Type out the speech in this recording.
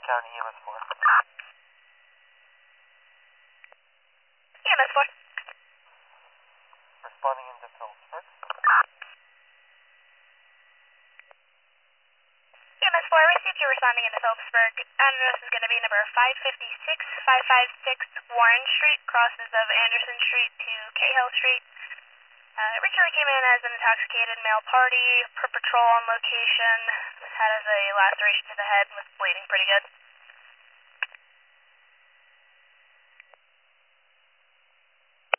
County EMS 4. EMS 4. Responding into Phillipsburg. EMS 4, received you responding into Phillipsburg. Address is going to be number 556 Warren Street, crosses of Anderson Street to Cahill Street. Originally came in as an intoxicated male party, per patrol on location, had as a laceration to the head, was bleeding pretty good.